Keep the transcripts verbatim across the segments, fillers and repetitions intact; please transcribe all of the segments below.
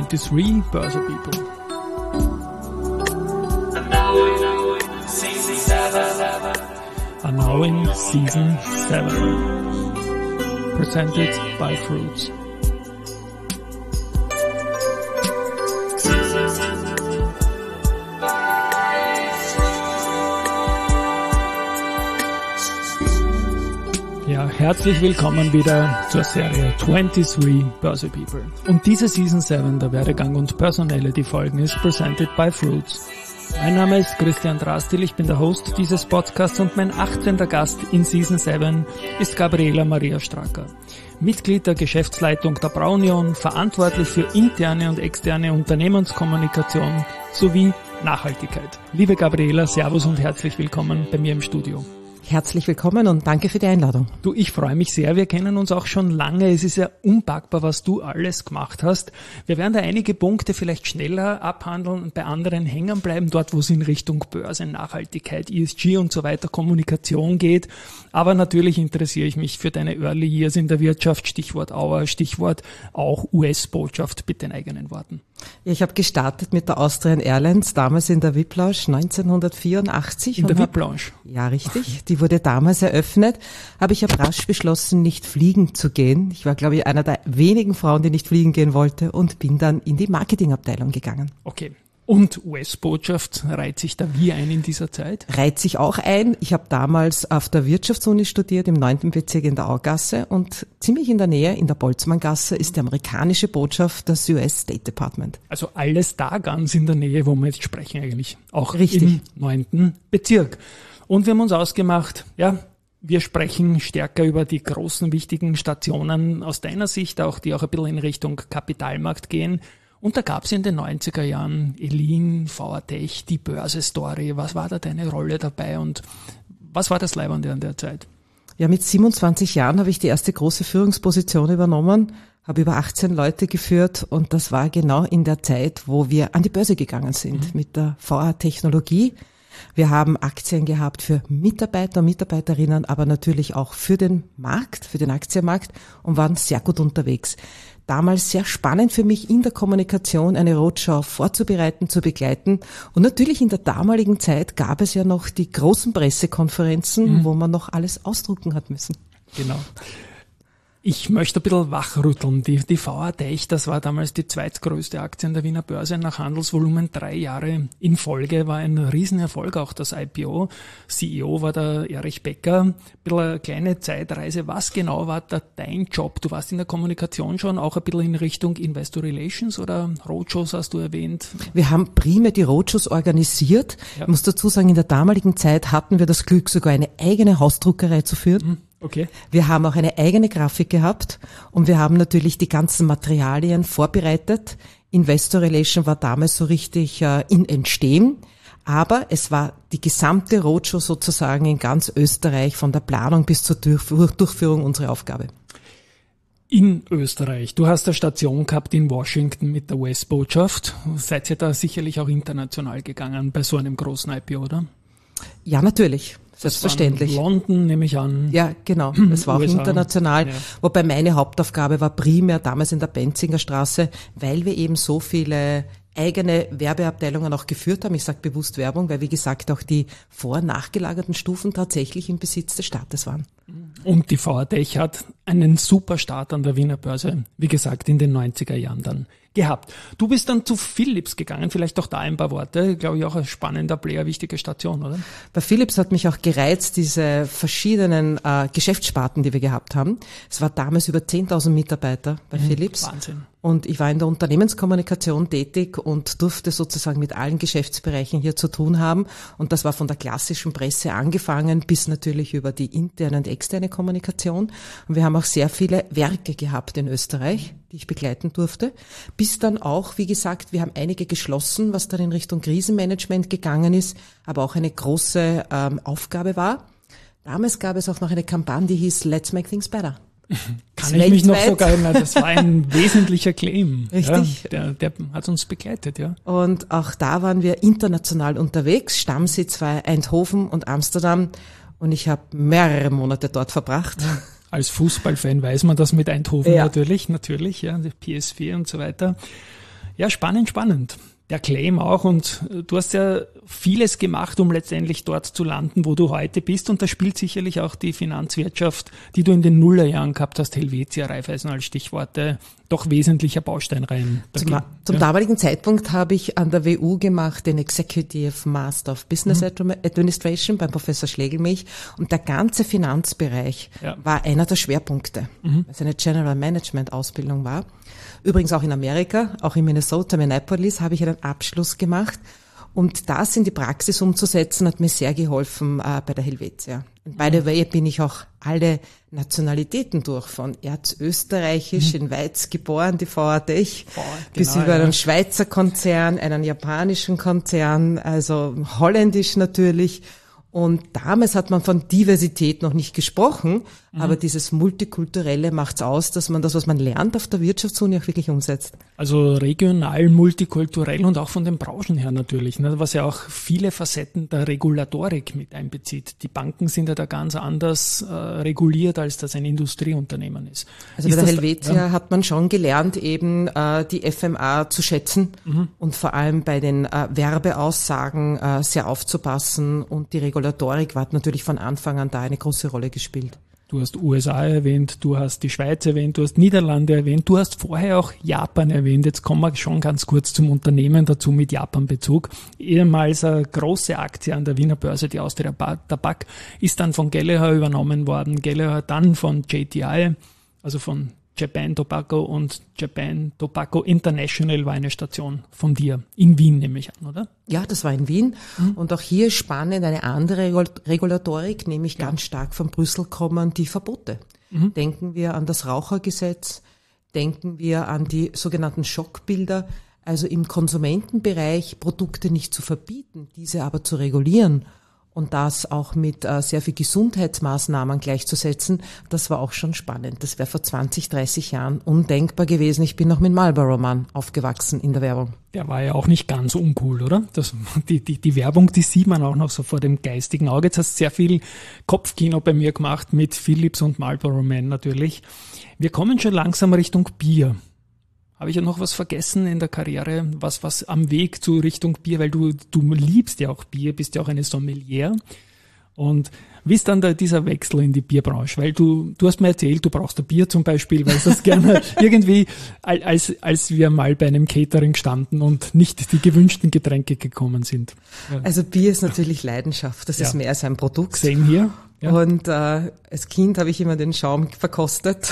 twenty-three Börse People. Unknowing Season seven. Presented by Fruits. Ja, herzlich willkommen wieder zur Serie twenty-three Börse People. Und diese Season seven der Werdegang und Personality Folgen ist presented by Fruits. Mein Name ist Christian Drastil, ich bin der Host dieses Podcasts und mein achtzehnter Gast in Season seven ist Gabriela Maria Stracker. Mitglied der Geschäftsleitung der Braunion, verantwortlich für interne und externe Unternehmenskommunikation sowie Nachhaltigkeit. Liebe Gabriela, Servus und herzlich willkommen bei mir im Studio. Herzlich willkommen und danke für die Einladung. Du, ich freue mich sehr. Wir kennen uns auch schon lange. Es ist ja unpackbar, was du alles gemacht hast. Wir werden da einige Punkte vielleicht schneller abhandeln und bei anderen hängen bleiben, dort wo es in Richtung Börse, Nachhaltigkeit, E S G und so weiter, Kommunikation geht. Aber natürlich interessiere ich mich für deine Early Years in der Wirtschaft, Stichwort Auer, Stichwort auch U S-Botschaft, bitte in eigenen Worten. Ja, ich habe gestartet mit der Austrian Airlines, damals in der V I P-Lounge neunzehnhundertvierundachtzig. In der V I P-Lounge? Ja, richtig. Die wurde damals eröffnet, aber ich habe rasch beschlossen, nicht fliegen zu gehen. Ich war, glaube ich, einer der wenigen Frauen, die nicht fliegen gehen wollte und bin dann in die Marketingabteilung gegangen. Okay. Und U S-Botschaft reiht sich da wie ein in dieser Zeit? Reiht sich auch ein. Ich habe damals auf der Wirtschaftsuni studiert, im neunten Bezirk in der Augasse und ziemlich in der Nähe, in der Boltzmanngasse, ist die amerikanische Botschaft, das U S State Department. Also alles da ganz in der Nähe, wo wir jetzt sprechen eigentlich. Auch Richtig. Im neunten Bezirk. Und wir haben uns ausgemacht, ja, wir sprechen stärker über die großen, wichtigen Stationen aus deiner Sicht, auch die auch ein bisschen in Richtung Kapitalmarkt gehen. Und da gab es in den neunziger Jahren Elin, V A Tech, die Börse-Story. Was war da deine Rolle dabei und was war das Leibende an der Zeit? Ja, mit siebenundzwanzig Jahren habe ich die erste große Führungsposition übernommen, habe über achtzehn Leute geführt und das war genau in der Zeit, wo wir an die Börse gegangen sind mhm. mit der V A-Technologie. Wir haben Aktien gehabt für Mitarbeiter und Mitarbeiterinnen, aber natürlich auch für den Markt, für den Aktienmarkt und waren sehr gut unterwegs. Damals sehr spannend für mich in der Kommunikation eine Roadshow vorzubereiten, zu begleiten. Und natürlich in der damaligen Zeit gab es ja noch die großen Pressekonferenzen, mhm. wo man noch alles ausdrucken hat müssen. Genau. Ich möchte ein bisschen wachrütteln. Die, die V A Tech, das war damals die zweitgrößte Aktie in der Wiener Börse nach Handelsvolumen. Drei Jahre in Folge war ein Riesenerfolg, auch das I P O. C E O war der Erich Becker. Ein bisschen eine kleine Zeitreise. Was genau war da dein Job? Du warst in der Kommunikation schon auch ein bisschen in Richtung Investor Relations oder Roadshows hast du erwähnt? Wir haben primär die Roadshows organisiert. Ja. Ich muss dazu sagen, in der damaligen Zeit hatten wir das Glück, sogar eine eigene Hausdruckerei zu führen. Mhm. Okay. Wir haben auch eine eigene Grafik gehabt und wir haben natürlich die ganzen Materialien vorbereitet. Investor Relation war damals so richtig äh, in Entstehen, aber es war die gesamte Roadshow sozusagen in ganz Österreich von der Planung bis zur Durchf- Durchführung unsere Aufgabe. In Österreich. Du hast eine Station gehabt in Washington mit der U S-Botschaft. Seid ihr da sicherlich auch international gegangen bei so einem großen I P O, oder? Ja, natürlich. Selbstverständlich. London nehme ich an. Ja, genau. Es war auch U S A. International. Ja. Wobei meine Hauptaufgabe war primär damals in der Benzinger Straße, weil wir eben so viele eigene Werbeabteilungen auch geführt haben. Ich sage bewusst Werbung, weil wie gesagt auch die vor- und nachgelagerten Stufen tatsächlich im Besitz des Staates waren. Und die V A Tech hat einen super Start an der Wiener Börse, wie gesagt, in den neunziger Jahren dann gehabt. Du bist dann zu Philips gegangen, vielleicht auch da ein paar Worte, glaube ich auch ein spannender Player, wichtige Station, oder? Bei Philips hat mich auch gereizt, diese verschiedenen äh, Geschäftssparten, die wir gehabt haben. Es war damals über zehntausend Mitarbeiter bei mhm, Philips. Wahnsinn. Und ich war in der Unternehmenskommunikation tätig und durfte sozusagen mit allen Geschäftsbereichen hier zu tun haben. Und das war von der klassischen Presse angefangen bis natürlich über die interne und externe Kommunikation. Und wir haben auch sehr viele Werke gehabt in Österreich, die ich begleiten durfte. Bis dann auch, wie gesagt, wir haben einige geschlossen, was dann in Richtung Krisenmanagement gegangen ist, aber auch eine große ähm, Aufgabe war. Damals gab es auch noch eine Kampagne, die hieß Let's Make Things Better. Kann ich mich noch sogar erinnern, das war ein wesentlicher Claim. Richtig. Ja, der, der hat uns begleitet, ja. Und auch da waren wir international unterwegs. Stammsitz war Eindhoven und Amsterdam und ich habe mehrere Monate dort verbracht. Ja. Als Fußballfan weiß man das mit Eindhoven ja. natürlich, natürlich, ja, die P S vier und so weiter. Ja, spannend, spannend. Der Claim auch, und du hast ja vieles gemacht, um letztendlich dort zu landen, wo du heute bist, und da spielt sicherlich auch die Finanzwirtschaft, die du in den Nullerjahren gehabt hast, Helvetia, Raiffeisen als Stichworte, doch wesentlicher Baustein rein. Zum, ja. zum damaligen Zeitpunkt habe ich an der W U gemacht den Executive Master of Business mhm. Administration beim Professor Schlegelmilch, und der ganze Finanzbereich ja. war einer der Schwerpunkte, mhm. weil es eine General Management Ausbildung war. Übrigens auch in Amerika, auch in Minnesota, Minneapolis, habe ich einen Abschluss gemacht. Und das in die Praxis umzusetzen, hat mir sehr geholfen äh, bei der Helvetia. Und by the way bin ich auch alle Nationalitäten durch, von erzösterreichisch mhm. in Weiz geboren, die V A Tech, Boah, bis genau, über einen ja. Schweizer Konzern, einen japanischen Konzern, also holländisch natürlich. Und damals hat man von Diversität noch nicht gesprochen, mhm. aber dieses Multikulturelle macht's aus, dass man das, was man lernt auf der Wirtschaftsuni, auch wirklich umsetzt. Also regional, multikulturell und auch von den Branchen her natürlich, ne, was ja auch viele Facetten der Regulatorik mit einbezieht. Die Banken sind ja da ganz anders äh, reguliert, als das ein Industrieunternehmen ist. Also ist bei der Helvetia da, ja? hat man schon gelernt, eben äh, die F M A zu schätzen mhm. und vor allem bei den äh, Werbeaussagen äh, sehr aufzupassen, und die Regulatorik Regulatorik hat natürlich von Anfang an da eine große Rolle gespielt. Du hast U S A erwähnt, du hast die Schweiz erwähnt, du hast Niederlande erwähnt, du hast vorher auch Japan erwähnt. Jetzt kommen wir schon ganz kurz zum Unternehmen dazu mit Japan-Bezug. Ehemals eine große Aktie an der Wiener Börse, die Austria Tabak, ist dann von Gallagher übernommen worden. Gallagher dann von J T I, also von Japan Tobacco, und Japan Tobacco International war eine Station von dir, in Wien nehme ich an, oder? Ja, das war in Wien. Mhm. Und auch hier spannend eine andere Regulatorik, nämlich ja. ganz stark von Brüssel kommen die Verbote. Mhm. Denken wir an das Rauchergesetz, denken wir an die sogenannten Schockbilder, also im Konsumentenbereich Produkte nicht zu verbieten, diese aber zu regulieren. Und das auch mit äh, sehr viel Gesundheitsmaßnahmen gleichzusetzen, das war auch schon spannend. Das wäre vor zwanzig, dreißig Jahren undenkbar gewesen. Ich bin noch mit Marlboro-Mann aufgewachsen in der Werbung. Der war ja auch nicht ganz uncool, oder? Das, die, die, die Werbung, die sieht man auch noch so vor dem geistigen Auge. Jetzt hast du sehr viel Kopfkino bei mir gemacht mit Philips und Marlboro-Man natürlich. Wir kommen schon langsam Richtung Bier. Habe ich ja noch was vergessen in der Karriere, was was am Weg zu Richtung Bier, weil du du liebst ja auch Bier, bist ja auch eine Sommelier. Und wie ist dann da dieser Wechsel in die Bierbranche? Weil du du hast mir erzählt, du brauchst ein Bier zum Beispiel, weil du das gerne irgendwie, als als wir mal bei einem Catering standen und nicht die gewünschten Getränke gekommen sind. Ja. Also Bier ist natürlich Leidenschaft, das ja. ist mehr als ein Produkt. Same hier. Ja. Und äh, als Kind habe ich immer den Schaum verkostet,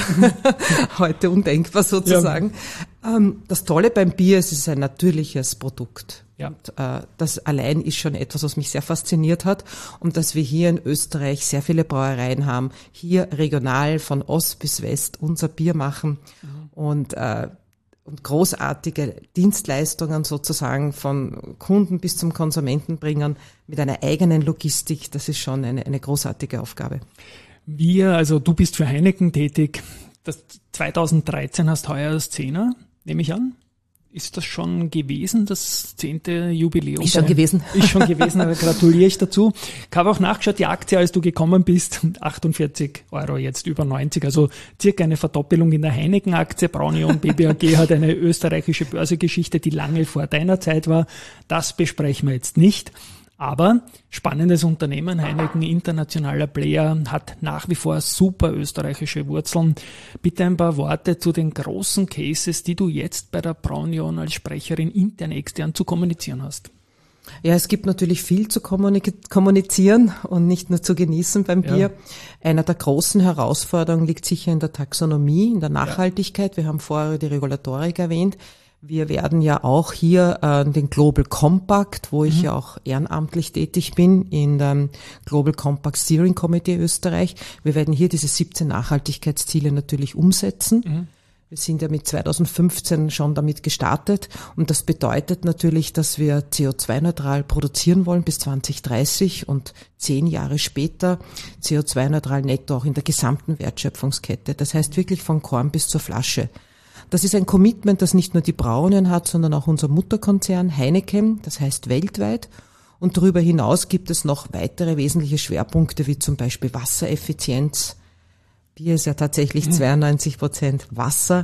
heute undenkbar sozusagen. Ja. Ähm, das Tolle beim Bier ist, es ist ein natürliches Produkt. Ja. Und, äh, das allein ist schon etwas, was mich sehr fasziniert hat, und dass wir hier in Österreich sehr viele Brauereien haben, hier regional von Ost bis West unser Bier machen mhm. und äh, und großartige Dienstleistungen sozusagen von Kunden bis zum Konsumenten bringen mit einer eigenen Logistik. Das ist schon eine, eine großartige Aufgabe. Wir, also du bist für Heineken tätig. Das zweitausenddreizehn hast heuer das Zehner, nehme ich an. Ist das schon gewesen, das zehnte Jubiläum? Ist schon gewesen. Ist schon gewesen, aber gratuliere ich dazu. Ich habe auch nachgeschaut, die Aktie, als du gekommen bist, achtundvierzig Euro, jetzt über neunzig, also circa eine Verdoppelung in der Heineken-Aktie. Braunion B B A G hat eine österreichische Börsegeschichte, die lange vor deiner Zeit war. Das besprechen wir jetzt nicht. Aber spannendes Unternehmen, Heineken, internationaler Player, hat nach wie vor super österreichische Wurzeln. Bitte ein paar Worte zu den großen Cases, die du jetzt bei der Braunion als Sprecherin intern, extern zu kommunizieren hast. Ja, es gibt natürlich viel zu kommunizieren und nicht nur zu genießen beim Bier. Ja. Einer der großen Herausforderungen liegt sicher in der Taxonomie, in der Nachhaltigkeit. Ja. Wir haben vorher die Regulatorik erwähnt. Wir werden ja auch hier äh, den Global Compact, wo ich mhm. ja auch ehrenamtlich tätig bin, in dem Global Compact Steering Committee Österreich. Wir werden hier diese siebzehn Nachhaltigkeitsziele natürlich umsetzen. Mhm. Wir sind ja mit zweitausendfünfzehn schon damit gestartet, und das bedeutet natürlich, dass wir C O zwei neutral produzieren wollen bis zwanzig dreißig und zehn Jahre später C O zwei neutral netto auch in der gesamten Wertschöpfungskette. Das heißt wirklich von Korn bis zur Flasche. Das ist ein Commitment, das nicht nur die Braunion hat, sondern auch unser Mutterkonzern Heineken, das heißt weltweit. Und darüber hinaus gibt es noch weitere wesentliche Schwerpunkte, wie zum Beispiel Wassereffizienz. Bier ist ja tatsächlich zweiundneunzig Prozent Wasser.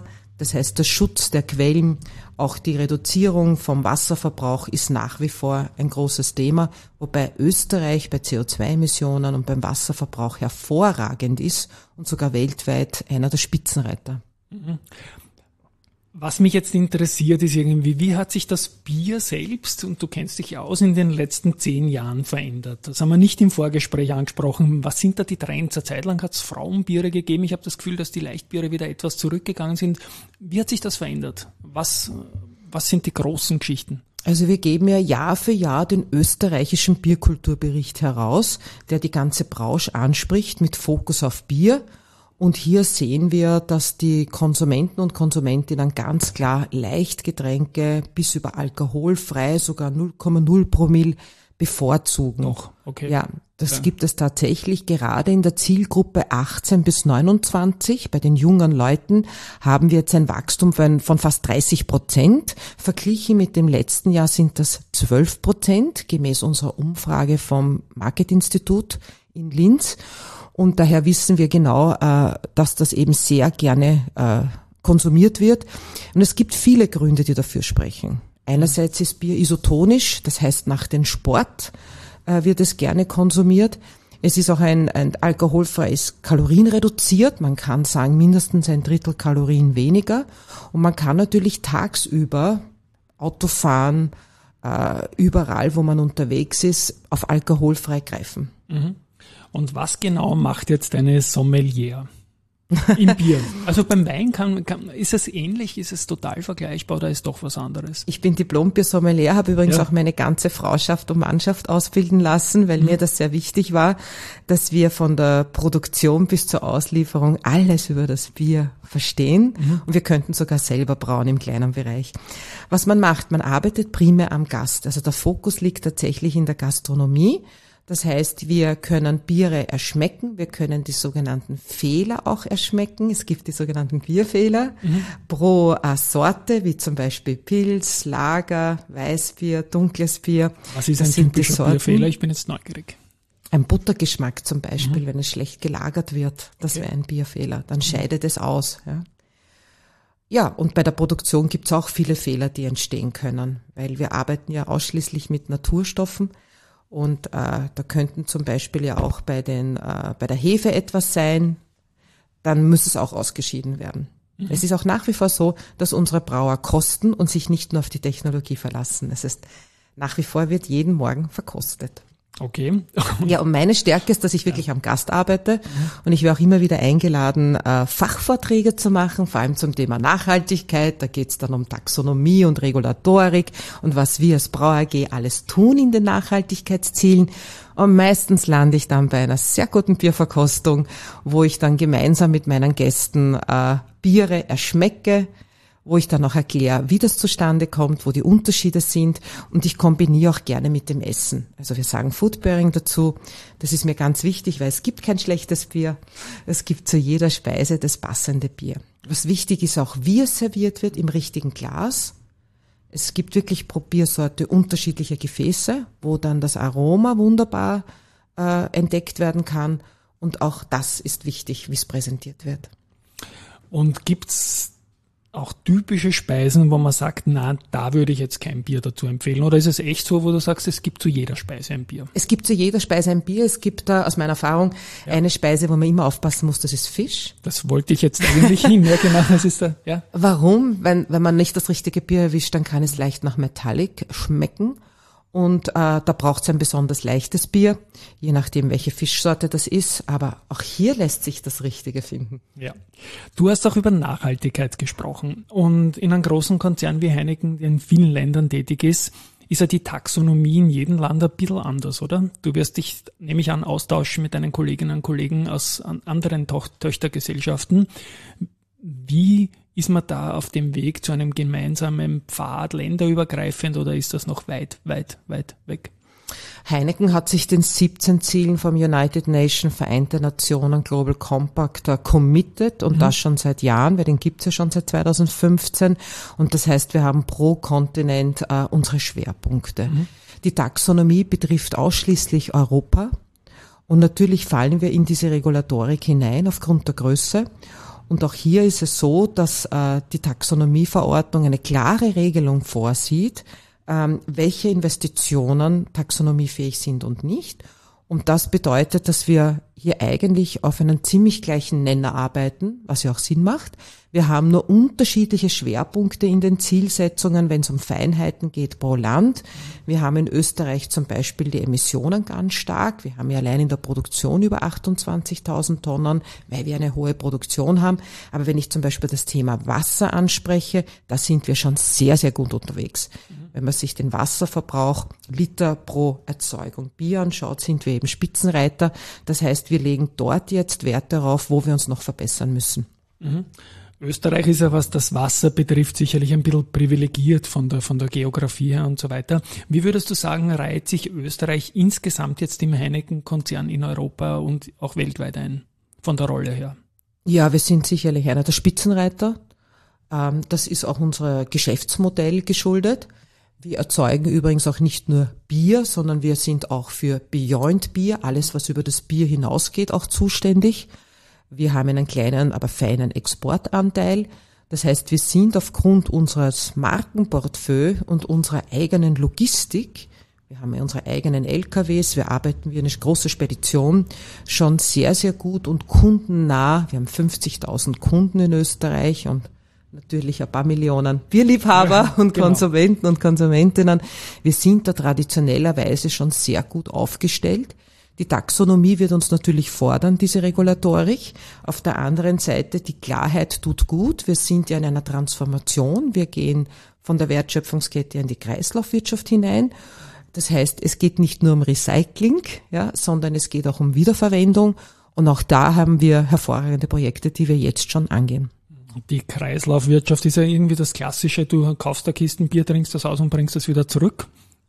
Das heißt, der Schutz der Quellen, auch die Reduzierung vom Wasserverbrauch ist nach wie vor ein großes Thema, wobei Österreich bei C O zwei Emissionen und beim Wasserverbrauch hervorragend ist und sogar weltweit einer der Spitzenreiter. Was mich jetzt interessiert, ist irgendwie, wie hat sich das Bier selbst, und du kennst dich aus, in den letzten zehn Jahren verändert? Das haben wir nicht im Vorgespräch angesprochen. Was sind da die Trends? Eine Zeit lang hat es Frauenbiere gegeben. Ich habe das Gefühl, dass die Leichtbiere wieder etwas zurückgegangen sind. Wie hat sich das verändert? Was, was sind die großen Geschichten? Also wir geben ja Jahr für Jahr den österreichischen Bierkulturbericht heraus, der die ganze Branche anspricht mit Fokus auf Bier. Und hier sehen wir, dass die Konsumenten und Konsumentinnen ganz klar Leichtgetränke bis über alkoholfrei, sogar null Komma null Promille bevorzugen. Noch, okay. Ja, das ja. gibt es tatsächlich gerade in der Zielgruppe achtzehn bis neunundzwanzig. Bei den jungen Leuten haben wir jetzt ein Wachstum von, von fast dreißig Prozent. Verglichen mit dem letzten Jahr sind das zwölf Prozent, gemäß unserer Umfrage vom Market-Institut in Linz. Und daher wissen wir genau, äh, dass das eben sehr gerne äh, konsumiert wird. Und es gibt viele Gründe, die dafür sprechen. Einerseits ist Bier isotonisch, das heißt nach dem Sport äh, wird es gerne konsumiert. Es ist auch ein, ein alkoholfreies kalorienreduziert. Man kann sagen, mindestens ein Drittel Kalorien weniger. Und man kann natürlich tagsüber Autofahren, äh, überall, wo man unterwegs ist, auf alkoholfrei greifen. Mhm. Und was genau macht jetzt eine Sommelier im Bier? Also beim Wein kann, kann, ist es ähnlich, ist es total vergleichbar oder ist doch was anderes? Ich bin Diplom-Bier-Sommelier, habe übrigens ja. auch meine ganze Frauschaft und Mannschaft ausbilden lassen, weil mhm. mir das sehr wichtig war, dass wir von der Produktion bis zur Auslieferung alles über das Bier verstehen mhm. und wir könnten sogar selber brauen im kleinen Bereich. Was man macht, man arbeitet primär am Gast, also der Fokus liegt tatsächlich in der Gastronomie. Das heißt, wir können Biere erschmecken, wir können die sogenannten Fehler auch erschmecken. Es gibt die sogenannten Bierfehler mhm. pro Sorte, wie zum Beispiel Pils, Lager, Weißbier, dunkles Bier. Was ist das ein typischer Bierfehler? Ich bin jetzt neugierig. Ein Buttergeschmack zum Beispiel, mhm. wenn es schlecht gelagert wird, das okay. wäre ein Bierfehler. Dann mhm. scheidet es aus. Ja. Ja, und bei der Produktion gibt es auch viele Fehler, die entstehen können, weil wir arbeiten ja ausschließlich mit Naturstoffen. Und äh, da könnten zum Beispiel ja auch bei den äh, bei der Hefe etwas sein, dann muss es auch ausgeschieden werden. Mhm. Es ist auch nach wie vor so, dass unsere Brauer kosten und sich nicht nur auf die Technologie verlassen. Es ist nach wie vor wird jeden Morgen verkostet. Okay. Ja, und meine Stärke ist, dass ich wirklich ja. am Gast arbeite mhm. und ich werde auch immer wieder eingeladen, äh, Fachvorträge zu machen, vor allem zum Thema Nachhaltigkeit. Da geht es dann um Taxonomie und Regulatorik und was wir als Brau A G alles tun in den Nachhaltigkeitszielen. Und meistens lande ich dann bei einer sehr guten Bierverkostung, wo ich dann gemeinsam mit meinen Gästen äh, Biere erschmecke, wo ich dann auch erkläre, wie das zustande kommt, wo die Unterschiede sind und ich kombiniere auch gerne mit dem Essen. Also wir sagen Food Pairing dazu, das ist mir ganz wichtig, weil es gibt kein schlechtes Bier, es gibt zu jeder Speise das passende Bier. Was wichtig ist auch, wie es serviert wird, im richtigen Glas. Es gibt wirklich pro Biersorte unterschiedliche Gefäße, wo dann das Aroma wunderbar äh, entdeckt werden kann und auch das ist wichtig, wie es präsentiert wird. Und gibt's auch typische Speisen, wo man sagt, na, da würde ich jetzt kein Bier dazu empfehlen? Oder ist es echt so, wo du sagst, es gibt zu jeder Speise ein Bier? Es gibt zu jeder Speise ein Bier. Es gibt da aus meiner Erfahrung ja. eine Speise, wo man immer aufpassen muss, das ist Fisch. Das wollte ich jetzt eigentlich hin. Ja, genau, das ist da, ja. Warum? Wenn, wenn man nicht das richtige Bier erwischt, dann kann es leicht nach Metallic schmecken. Und äh, da braucht es ein besonders leichtes Bier, je nachdem, welche Fischsorte das ist. Aber auch hier lässt sich das Richtige finden. Ja. Du hast auch über Nachhaltigkeit gesprochen. Und in einem großen Konzern wie Heineken, der in vielen Ländern tätig ist, ist ja die Taxonomie in jedem Land ein bisschen anders, oder? Du wirst dich, nehme ich an, austauschen mit deinen Kolleginnen und Kollegen aus anderen Toch- Töchtergesellschaften. Wie ist man da auf dem Weg zu einem gemeinsamen Pfad, länderübergreifend, oder ist das noch weit, weit, weit weg? Heineken hat sich den siebzehn Zielen vom United Nations, Vereinte Nationen Global Compact uh, committed und mhm. das schon seit Jahren, weil den gibt's ja schon seit zweitausendfünfzehn und das heißt, wir haben pro Kontinent uh, unsere Schwerpunkte. Mhm. Die Taxonomie betrifft ausschließlich Europa und natürlich fallen wir in diese Regulatorik hinein aufgrund der Größe. Und auch hier ist es so, dass äh, die Taxonomieverordnung eine klare Regelung vorsieht, ähm, welche Investitionen taxonomiefähig sind und nicht. Und das bedeutet, dass wir hier eigentlich auf einen ziemlich gleichen Nenner arbeiten, was ja auch Sinn macht. Wir haben nur unterschiedliche Schwerpunkte in den Zielsetzungen, wenn es um Feinheiten geht pro Land. Wir haben in Österreich zum Beispiel die Emissionen ganz stark. Wir haben ja allein in der Produktion über achtundzwanzigtausend Tonnen, weil wir eine hohe Produktion haben. Aber wenn ich zum Beispiel das Thema Wasser anspreche, da sind wir schon sehr, sehr gut unterwegs. Mhm. Wenn man sich den Wasserverbrauch Liter pro Erzeugung Bier anschaut, sind wir eben Spitzenreiter. Das heißt, wir legen dort jetzt Wert darauf, wo wir uns noch verbessern müssen. Mhm. Österreich ist ja, was das Wasser betrifft, sicherlich ein bisschen privilegiert von der, von der Geografie her und so weiter. Wie würdest du sagen, reiht sich Österreich insgesamt jetzt im Heineken-Konzern in Europa und auch weltweit ein, von der Rolle her? Ja, wir sind sicherlich einer der Spitzenreiter. Das ist auch unser Geschäftsmodell geschuldet. Wir erzeugen übrigens auch nicht nur Bier, sondern wir sind auch für Beyond Bier, alles was über das Bier hinausgeht, auch zuständig. Wir haben einen kleinen, aber feinen Exportanteil. Das heißt, wir sind aufgrund unseres Markenportfolio und unserer eigenen Logistik, wir haben ja unsere eigenen L K Ws, wir arbeiten wie eine große Spedition, schon sehr, sehr gut und kundennah. Wir haben fünfzigtausend Kunden in Österreich und natürlich ein paar Millionen Bierliebhaber ja, und genau. Konsumenten und Konsumentinnen. Wir sind da traditionellerweise schon sehr gut aufgestellt. Die Taxonomie wird uns natürlich fordern, diese Regulatorik. Auf der anderen Seite, die Klarheit tut gut. Wir sind ja in einer Transformation. Wir gehen von der Wertschöpfungskette in die Kreislaufwirtschaft hinein. Das heißt, es geht nicht nur um Recycling, ja, sondern es geht auch um Wiederverwendung. Und auch da haben wir hervorragende Projekte, die wir jetzt schon angehen. Die Kreislaufwirtschaft ist ja irgendwie das Klassische. Du kaufst eine Kiste Bier, trinkst das aus und bringst das wieder zurück.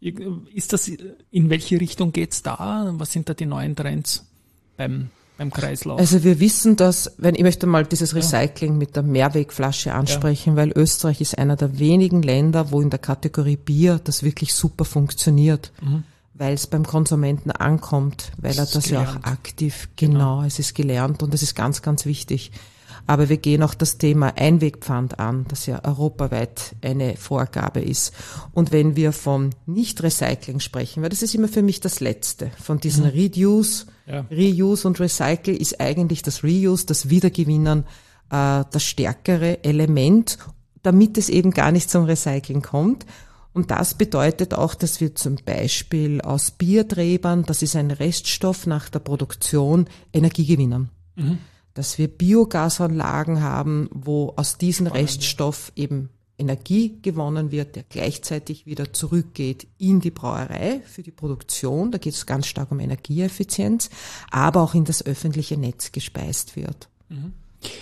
Ist das, in welche Richtung geht's da? Was sind da die neuen Trends beim, beim Kreislauf? Also wir wissen, dass, wenn ich möchte mal dieses Recycling ja. mit der Mehrwegflasche ansprechen, ja. weil Österreich ist einer der wenigen Länder, wo in der Kategorie Bier das wirklich super funktioniert, mhm. weil es beim Konsumenten ankommt, weil er das ja auch aktiv, genau, genau, es ist gelernt und das ist ganz, ganz wichtig. Aber wir gehen auch das Thema Einwegpfand an, das ja europaweit eine Vorgabe ist. Und wenn wir von Nicht-Recycling sprechen, weil das ist immer für mich das Letzte, von diesen mhm. Reduce, ja. Reuse und Recycle ist eigentlich das Reuse, das Wiedergewinnen, äh, das stärkere Element, damit es eben gar nicht zum Recycling kommt. Und das bedeutet auch, dass wir zum Beispiel aus Bierträbern, das ist ein Reststoff nach der Produktion, Energie gewinnen. Mhm. Dass wir Biogasanlagen haben, wo aus diesem Reststoff eben Energie gewonnen wird, der gleichzeitig wieder zurückgeht in die Brauerei für die Produktion. Da geht es ganz stark um Energieeffizienz, aber auch in das öffentliche Netz gespeist wird. Mhm.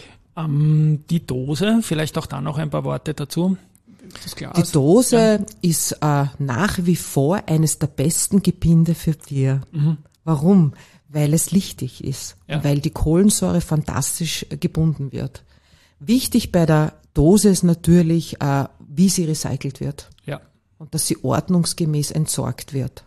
Ähm, die Dose, vielleicht auch da noch ein paar Worte dazu. Das Glas. Die Dose ja. ist äh, nach wie vor eines der besten Gebinde für Bier. Mhm. Warum? Weil es lichtig ist, ja. weil die Kohlensäure fantastisch gebunden wird. Wichtig bei der Dose ist natürlich, äh, wie sie recycelt wird. Ja. Und dass sie ordnungsgemäß entsorgt wird.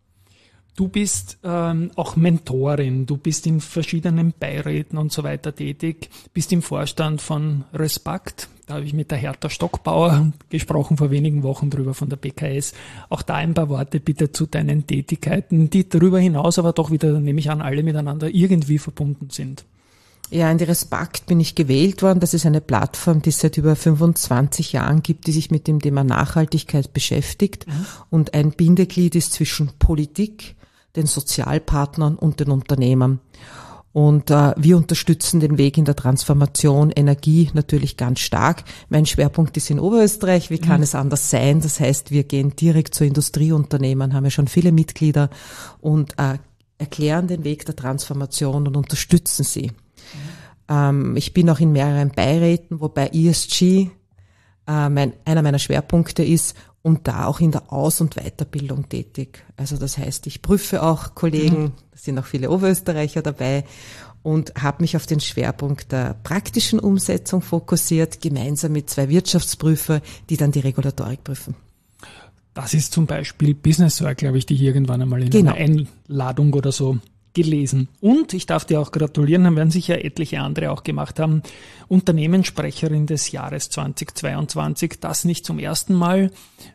Du bist ähm, auch Mentorin, du bist in verschiedenen Beiräten und so weiter tätig, bist im Vorstand von Respakt. Da habe ich mit der Hertha Stockbauer gesprochen, vor wenigen Wochen drüber von der B K S. Auch da ein paar Worte bitte zu deinen Tätigkeiten, die darüber hinaus aber doch wieder, nehme ich an, alle miteinander irgendwie verbunden sind. Ja, in die Respakt bin ich gewählt worden. Das ist eine Plattform, die es seit über fünfundzwanzig Jahren gibt, die sich mit dem Thema Nachhaltigkeit beschäftigt. Mhm. Und ein Bindeglied ist zwischen Politik, den Sozialpartnern und den Unternehmern. Und äh, wir unterstützen den Weg in der Transformation, Energie natürlich ganz stark. Mein Schwerpunkt ist in Oberösterreich, wie kann mhm. es anders sein? Das heißt, wir gehen direkt zu Industrieunternehmen, haben ja schon viele Mitglieder und äh, erklären den Weg der Transformation und unterstützen sie. Mhm. Ähm, ich bin auch in mehreren Beiräten, wobei E S G äh, mein, einer meiner Schwerpunkte ist, und da auch in der Aus- und Weiterbildung tätig. Also das heißt, ich prüfe auch Kollegen, mhm. da sind auch viele Oberösterreicher dabei und habe mich auf den Schwerpunkt der praktischen Umsetzung fokussiert, gemeinsam mit zwei Wirtschaftsprüfer, die dann die Regulatorik prüfen. Das ist zum Beispiel Business Circle, glaube ich, die ich irgendwann einmal in genau. einer Einladung oder so gelesen. Und ich darf dir auch gratulieren, dann werden sicher etliche andere auch gemacht haben, Unternehmenssprecherin des Jahres zweitausendzweiundzwanzig, das nicht zum ersten Mal.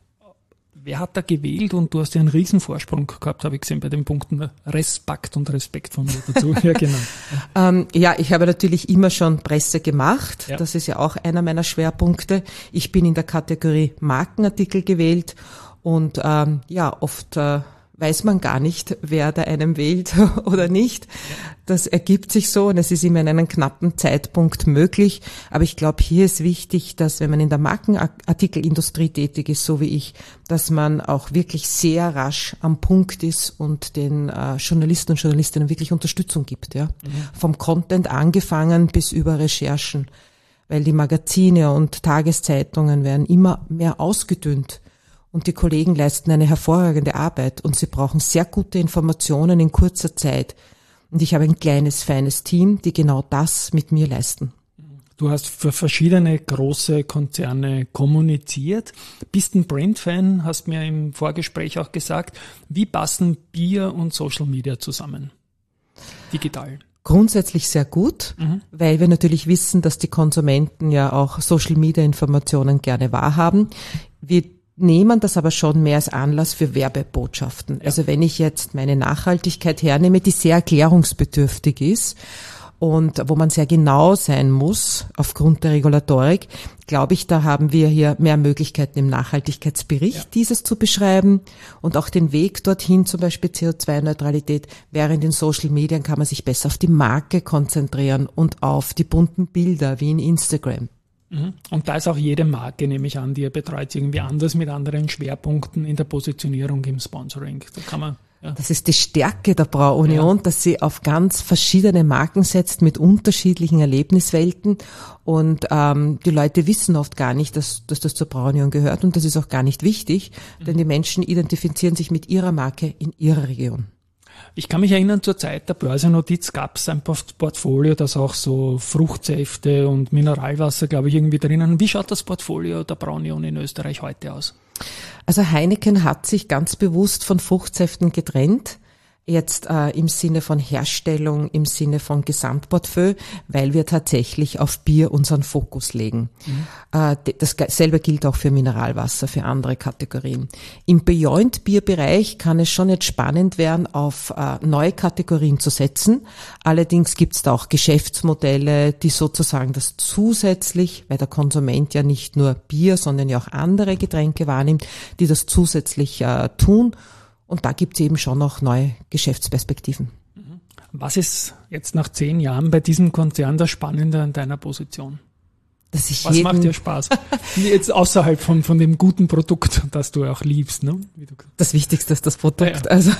Wer hat da gewählt? Und du hast ja einen riesen Vorsprung gehabt, habe ich gesehen, bei den Punkten Respekt und Respekt von mir dazu. Ja, genau. ähm, ja, ich habe natürlich immer schon Presse gemacht. Ja. Das ist ja auch einer meiner Schwerpunkte. Ich bin in der Kategorie Markenartikel gewählt und ähm, ja, oft äh, weiß man gar nicht, wer da einen wählt oder nicht. Das ergibt sich so und es ist immer in einem knappen Zeitpunkt möglich. Aber ich glaube, hier ist wichtig, dass wenn man in der Markenartikelindustrie tätig ist, so wie ich, dass man auch wirklich sehr rasch am Punkt ist und den äh, Journalisten und Journalistinnen wirklich Unterstützung gibt. Ja, mhm. Vom Content angefangen bis über Recherchen, weil die Magazine und Tageszeitungen werden immer mehr ausgedünnt. Und die Kollegen leisten eine hervorragende Arbeit und sie brauchen sehr gute Informationen in kurzer Zeit. Und ich habe ein kleines, feines Team, die genau das mit mir leisten. Du hast für verschiedene große Konzerne kommuniziert, bist ein Brand-Fan, hast mir im Vorgespräch auch gesagt. Wie passen Bier und Social Media zusammen? Digital. Grundsätzlich sehr gut, mhm. weil wir natürlich wissen, dass die Konsumenten ja auch Social-Media-Informationen gerne wahrhaben. Wir nehmen das aber schon mehr als Anlass für Werbebotschaften. Ja. Also wenn ich jetzt meine Nachhaltigkeit hernehme, die sehr erklärungsbedürftig ist und wo man sehr genau sein muss aufgrund der Regulatorik, glaube ich, da haben wir hier mehr Möglichkeiten im Nachhaltigkeitsbericht, ja. dieses zu beschreiben und auch den Weg dorthin, zum Beispiel C O zwei Neutralität, während in Social Media kann man sich besser auf die Marke konzentrieren und auf die bunten Bilder wie in Instagram. Und da ist auch jede Marke, nehme ich an, die ihr betreut, irgendwie anders mit anderen Schwerpunkten in der Positionierung im Sponsoring. Da kann man, ja. Das ist die Stärke der Brauunion, ja. dass sie auf ganz verschiedene Marken setzt mit unterschiedlichen Erlebniswelten und ähm, die Leute wissen oft gar nicht, dass, dass das zur Brauunion gehört und das ist auch gar nicht wichtig, mhm. denn die Menschen identifizieren sich mit ihrer Marke in ihrer Region. Ich kann mich erinnern, zur Zeit der Börsennotiz gab es ein Portfolio, das auch so Fruchtsäfte und Mineralwasser, glaube ich, irgendwie drinnen. Wie schaut das Portfolio der Brauunion in Österreich heute aus? Also Heineken hat sich ganz bewusst von Fruchtsäften getrennt. Jetzt äh, im Sinne von Herstellung, im Sinne von Gesamtportfolio, weil wir tatsächlich auf Bier unseren Fokus legen. Mhm. Äh, dasselbe gilt auch für Mineralwasser, für andere Kategorien. Im Beyond-Bier-Bereich kann es schon jetzt spannend werden, auf äh, neue Kategorien zu setzen. Allerdings gibt es da auch Geschäftsmodelle, die sozusagen das zusätzlich, weil der Konsument ja nicht nur Bier, sondern ja auch andere Getränke wahrnimmt, die das zusätzlich äh, tun. Und da gibt es eben schon noch neue Geschäftsperspektiven. Was ist jetzt nach zehn Jahren bei diesem Konzern das Spannende an deiner Position? Dass ich Was macht dir Spaß? Jetzt außerhalb von, von dem guten Produkt, das du auch liebst, ne? Wie du das Wichtigste ist das Produkt. Ja, ja. Also,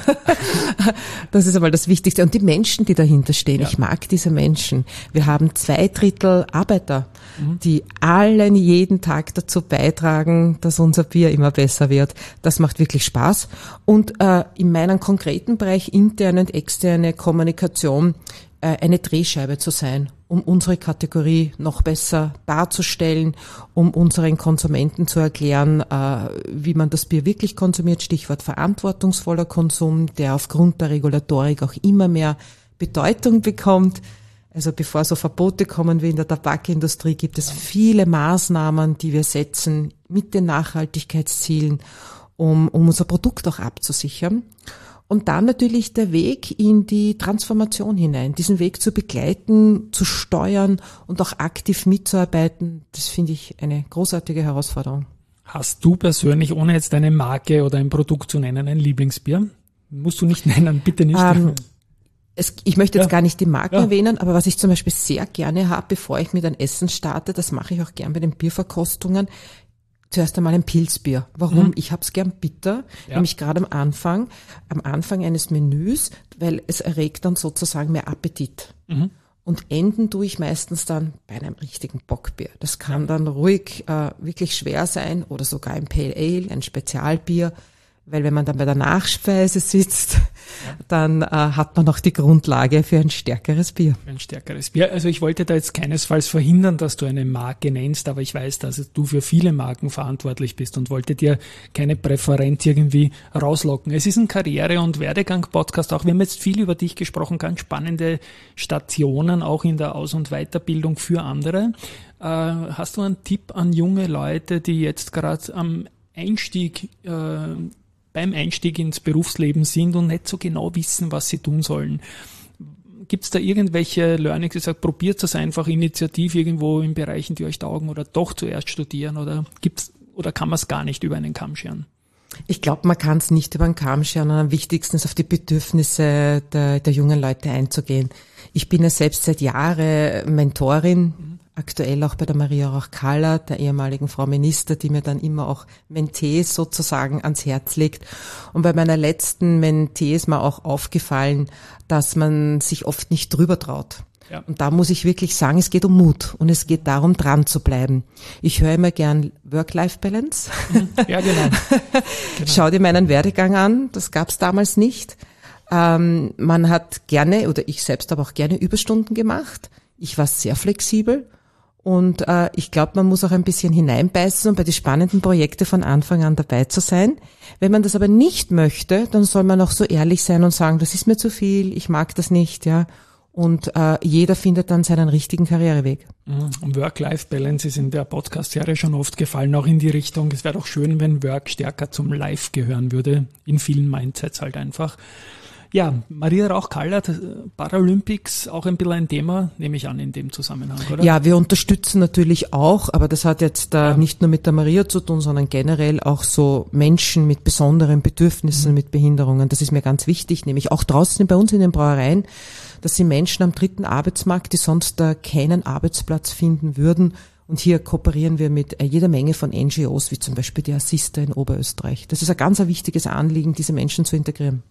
das ist einmal das Wichtigste. Und die Menschen, die dahinter stehen. Ja. Ich mag diese Menschen. Wir haben zwei Drittel Arbeiter, mhm. die allen jeden Tag dazu beitragen, dass unser Bier immer besser wird. Das macht wirklich Spaß. Und äh, in meinem konkreten Bereich, interne und externe Kommunikation, eine Drehscheibe zu sein, um unsere Kategorie noch besser darzustellen, um unseren Konsumenten zu erklären, wie man das Bier wirklich konsumiert, Stichwort verantwortungsvoller Konsum, der aufgrund der Regulatorik auch immer mehr Bedeutung bekommt. Also bevor so Verbote kommen wie in der Tabakindustrie, gibt es viele Maßnahmen, die wir setzen mit den Nachhaltigkeitszielen, um, um unser Produkt auch abzusichern. Und dann natürlich der Weg in die Transformation hinein, diesen Weg zu begleiten, zu steuern und auch aktiv mitzuarbeiten, das finde ich eine großartige Herausforderung. Hast du persönlich, ohne jetzt eine Marke oder ein Produkt zu nennen, ein Lieblingsbier? Musst du nicht nennen, bitte nicht. Ähm, es, ich möchte jetzt ja. gar nicht die Marken ja. erwähnen, aber was ich zum Beispiel sehr gerne habe, bevor ich mit einem Essen starte, das mache ich auch gern bei den Bierverkostungen, zuerst einmal ein Pilzbier. Warum? Mhm. Ich hab's gern bitter, ja. nämlich gerade am Anfang, am Anfang eines Menüs, weil es erregt dann sozusagen mehr Appetit. Mhm. Und enden tue ich meistens dann bei einem richtigen Bockbier. Das kann dann ruhig äh, wirklich schwer sein oder sogar ein Pale Ale, ein Spezialbier, weil wenn man dann bei der Nachspeise sitzt, dann äh, hat man auch die Grundlage für ein stärkeres Bier. Ein stärkeres Bier. Also ich wollte da jetzt keinesfalls verhindern, dass du eine Marke nennst, aber ich weiß, dass du für viele Marken verantwortlich bist und wollte dir keine Präferenz irgendwie rauslocken. Es ist ein Karriere- und Werdegang-Podcast auch. Wir haben jetzt viel über dich gesprochen, ganz spannende Stationen auch in der Aus- und Weiterbildung für andere. Äh, hast du einen Tipp an junge Leute, die jetzt gerade am Einstieg äh, beim Einstieg ins Berufsleben sind und nicht so genau wissen, was sie tun sollen? Gibt es da irgendwelche Learnings, die sagt, probiert das einfach initiativ irgendwo in Bereichen, die euch taugen, oder doch zuerst studieren, oder gibt's, oder kann man es gar nicht über einen Kamm scheren? Ich glaube, man kann es nicht über den Kamm scheren, am wichtigsten ist, auf die Bedürfnisse der, der jungen Leute einzugehen. Ich bin ja selbst seit Jahren Mentorin, mhm. aktuell auch bei der Maria Rauch-Kallert, der ehemaligen Frau Minister, die mir dann immer auch Mentees sozusagen ans Herz legt. Und bei meiner letzten Mentee ist mir auch aufgefallen, dass man sich oft nicht drüber traut. Ja. Und da muss ich wirklich sagen, es geht um Mut und es geht darum, dran zu bleiben. Ich höre immer gern Work-Life-Balance. Ja, genau. genau. Schau dir meinen Werdegang an, das gab es damals nicht. Ähm, man hat gerne, oder ich selbst habe auch gerne Überstunden gemacht. Ich war sehr flexibel. Und äh, ich glaube, man muss auch ein bisschen hineinbeißen, um bei den spannenden Projekten von Anfang an dabei zu sein. Wenn man das aber nicht möchte, dann soll man auch so ehrlich sein und sagen, das ist mir zu viel, ich mag das nicht, ja. Und äh, jeder findet dann seinen richtigen Karriereweg. Und Work-Life-Balance ist in der Podcast-Serie schon oft gefallen, auch in die Richtung, es wäre doch schön, wenn Work stärker zum Life gehören würde, in vielen Mindsets halt einfach. Ja, Maria Rauch-Kallert, Paralympics, auch ein bisschen ein Thema, nehme ich an, in dem Zusammenhang, oder? Ja, wir unterstützen natürlich auch, aber das hat jetzt äh, ja. nicht nur mit der Maria zu tun, sondern generell auch so Menschen mit besonderen Bedürfnissen, mhm. mit Behinderungen. Das ist mir ganz wichtig, nämlich auch draußen bei uns in den Brauereien, dass sie Menschen am dritten Arbeitsmarkt, die sonst äh, keinen Arbeitsplatz finden würden. Und hier kooperieren wir mit äh, jeder Menge von N G Os, wie zum Beispiel die Assista in Oberösterreich. Das ist ein ganz ein wichtiges Anliegen, diese Menschen zu integrieren.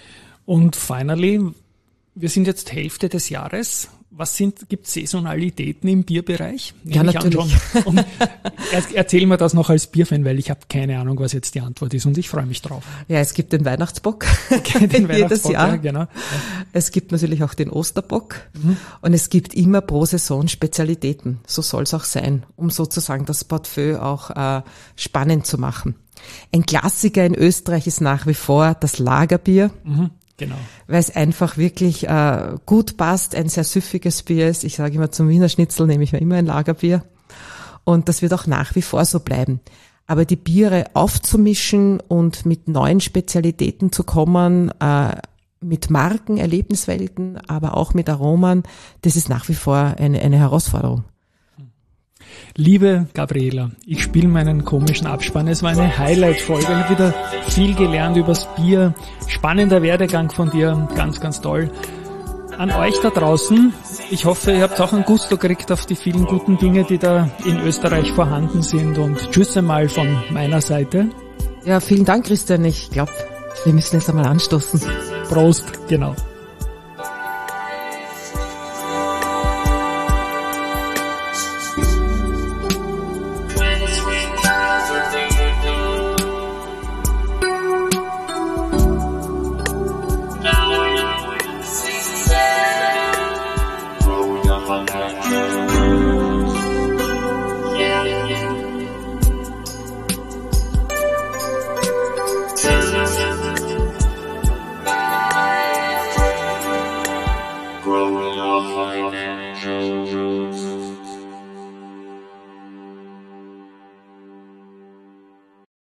Und finally, wir sind jetzt Hälfte des Jahres. Was sind, gibt es Saisonalitäten im Bierbereich? Ja, natürlich. Und erzähl mir das noch als Bierfan, weil ich habe keine Ahnung, was jetzt die Antwort ist und ich freue mich drauf. Ja, es gibt den Weihnachtsbock. Okay, den jedes Weihnachtsbock, Jahr. Ja, genau. Es gibt natürlich auch den Osterbock mhm. und es gibt immer pro Saison Spezialitäten. So soll es auch sein, um sozusagen das Portfolio auch äh, spannend zu machen. Ein Klassiker in Österreich ist nach wie vor das Lagerbier. Mhm. Genau. Weil es einfach wirklich äh, gut passt, ein sehr süffiges Bier ist. Ich sage immer, zum Wiener Schnitzel nehme ich mir immer ein Lagerbier. Und das wird auch nach wie vor so bleiben. Aber die Biere aufzumischen und mit neuen Spezialitäten zu kommen, äh, mit Marken, Erlebniswelten, aber auch mit Aromen, das ist nach wie vor eine, eine Herausforderung. Liebe Gabriela, ich spiele meinen komischen Abspann. Es war eine Highlight-Folge. Ich habe wieder viel gelernt übers Bier. Spannender Werdegang von dir. Ganz, ganz toll. An euch da draußen, ich hoffe, ihr habt auch einen Gusto gekriegt auf die vielen guten Dinge, die da in Österreich vorhanden sind. Und tschüss einmal von meiner Seite. Ja, vielen Dank, Christian. Ich glaube, wir müssen jetzt einmal anstoßen. Prost, genau.